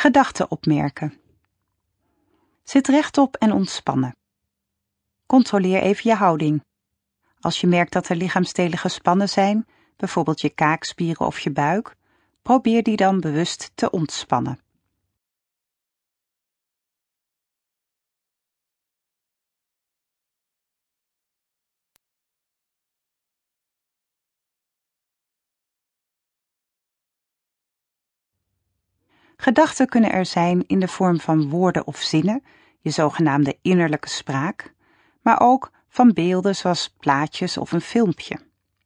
Gedachten opmerken. Zit rechtop en ontspannen. Controleer even je houding. Als je merkt dat er lichaamsdelen gespannen zijn, bijvoorbeeld je kaakspieren of je buik, probeer die dan bewust te ontspannen. Gedachten kunnen er zijn in de vorm van woorden of zinnen, je zogenaamde innerlijke spraak, maar ook van beelden zoals plaatjes of een filmpje.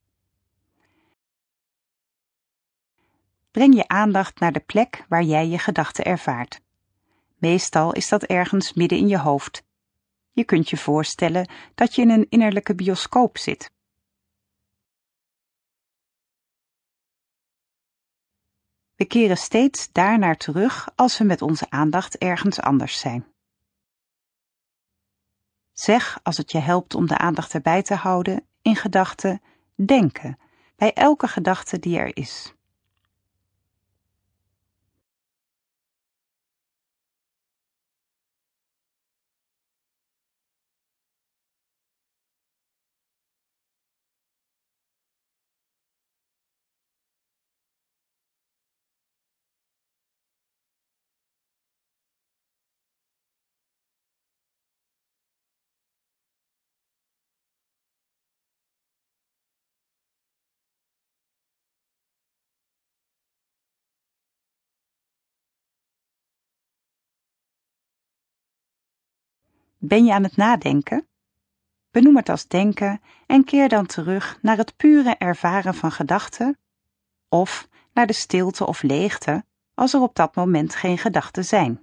Breng je aandacht naar de plek waar jij je gedachten ervaart. Meestal is dat ergens midden in je hoofd. Je kunt je voorstellen dat je in een innerlijke bioscoop zit. We keren steeds daarnaar terug als we met onze aandacht ergens anders zijn. Zeg, als het je helpt om de aandacht erbij te houden, in gedachten denken, bij elke gedachte die er is. Ben je aan het nadenken? Benoem het als denken en keer dan terug naar het pure ervaren van gedachten of naar de stilte of leegte als er op dat moment geen gedachten zijn.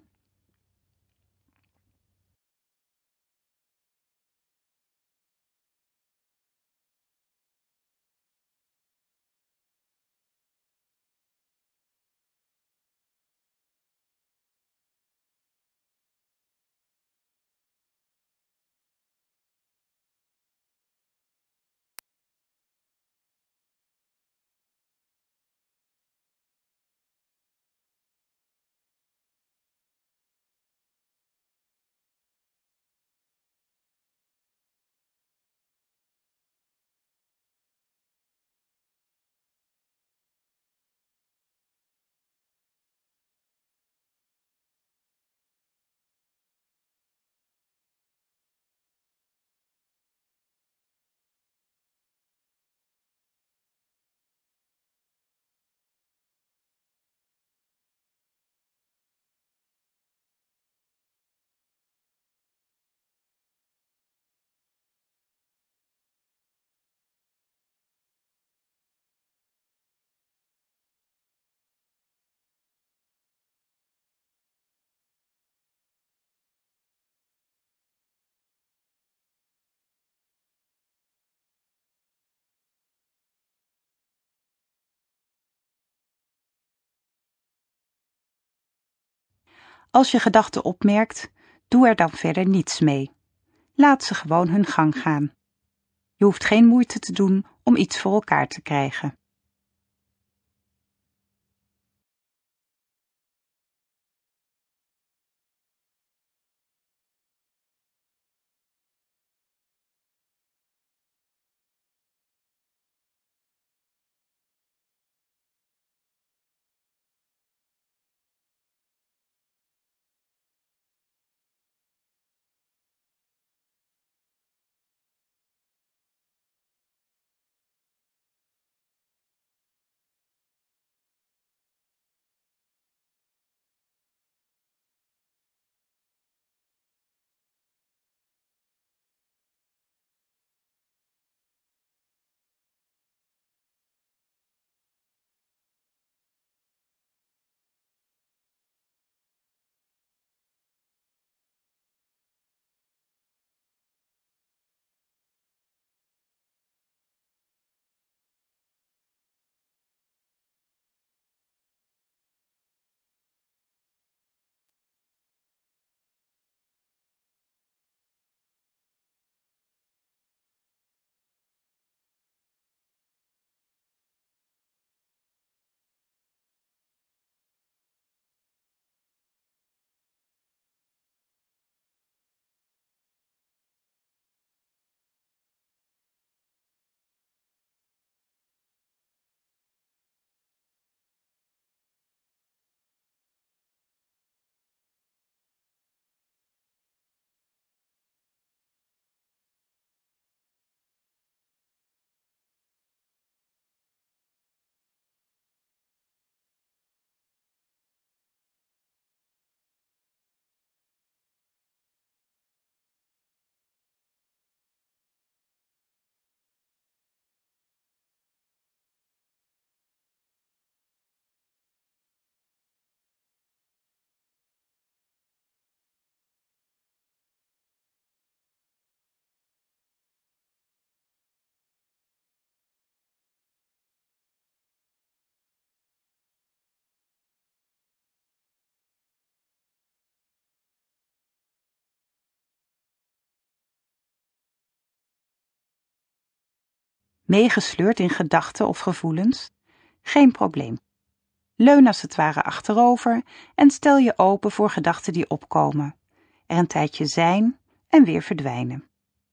Als je gedachten opmerkt, doe er dan verder niets mee. Laat ze gewoon hun gang gaan. Je hoeft geen moeite te doen om iets voor elkaar te krijgen. Meegesleurd in gedachten of gevoelens? Geen probleem. Leun als het ware achterover en stel je open voor gedachten die opkomen, er een tijdje zijn en weer verdwijnen.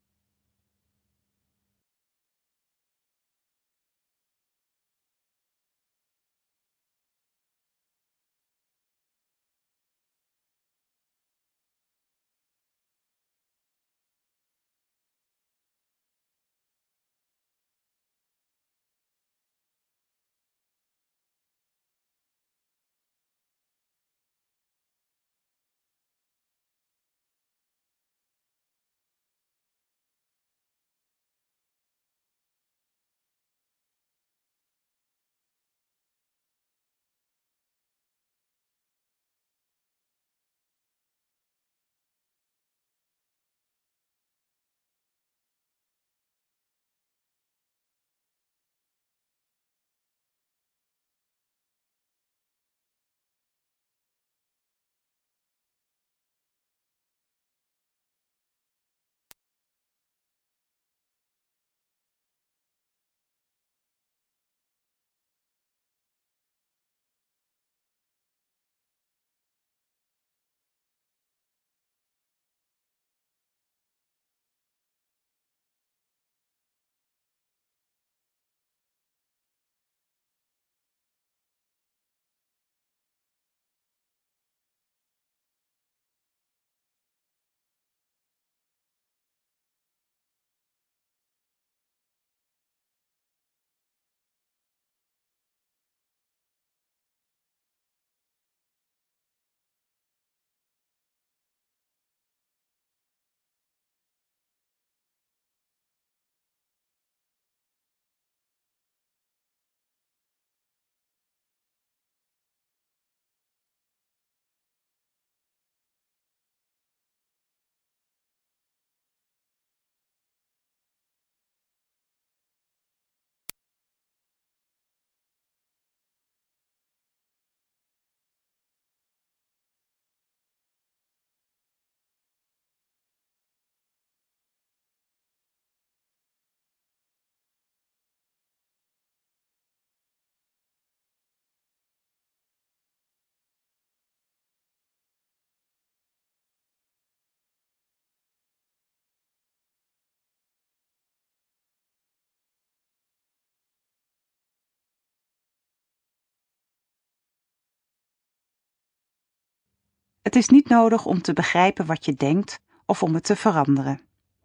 Het is niet nodig om te begrijpen wat je denkt of om het te veranderen.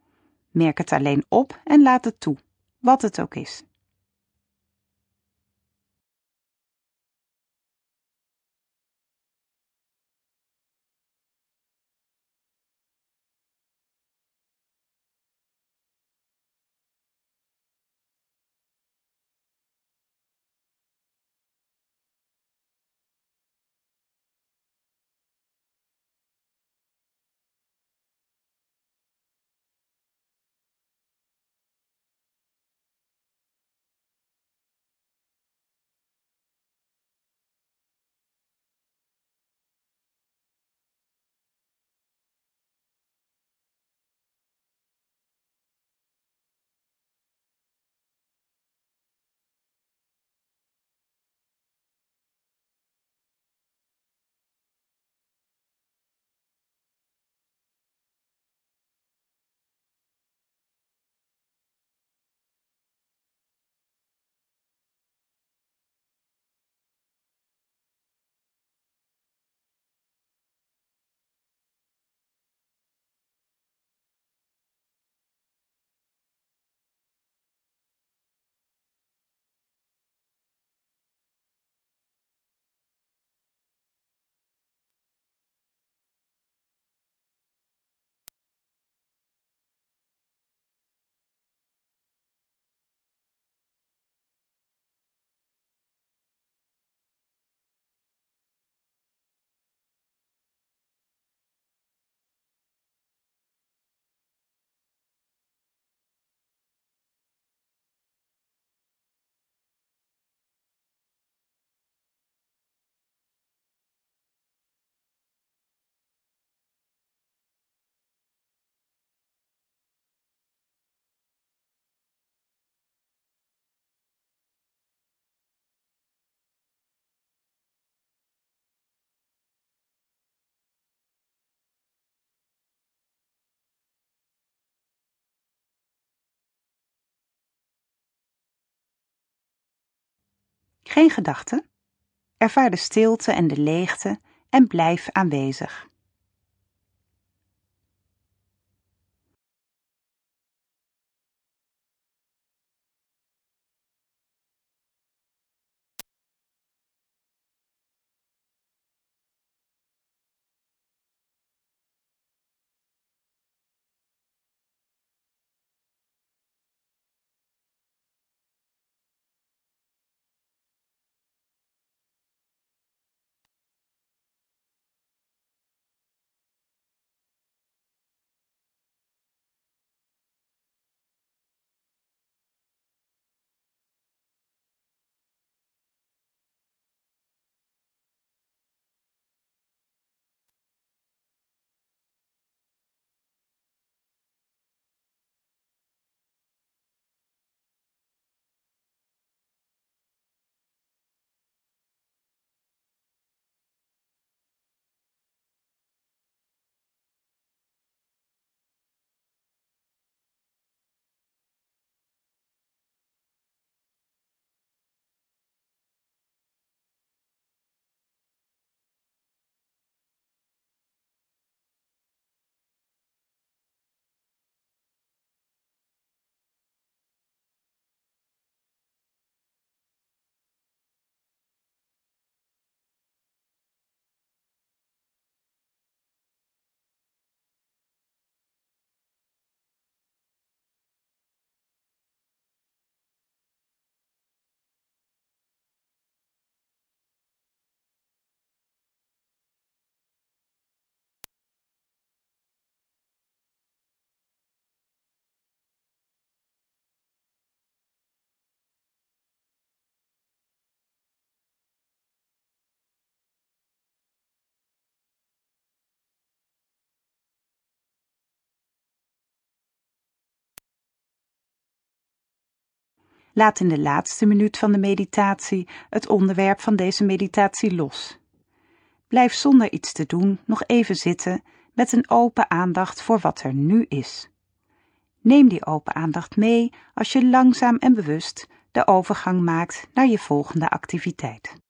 Merk het alleen op en laat het toe, wat het ook is. Geen gedachten. Ervaar de stilte en de leegte en blijf aanwezig. Laat in de laatste minuut van de meditatie het onderwerp van deze meditatie los. Blijf zonder iets te doen nog even zitten met een open aandacht voor wat er nu is. Neem die open aandacht mee als je langzaam en bewust de overgang maakt naar je volgende activiteit.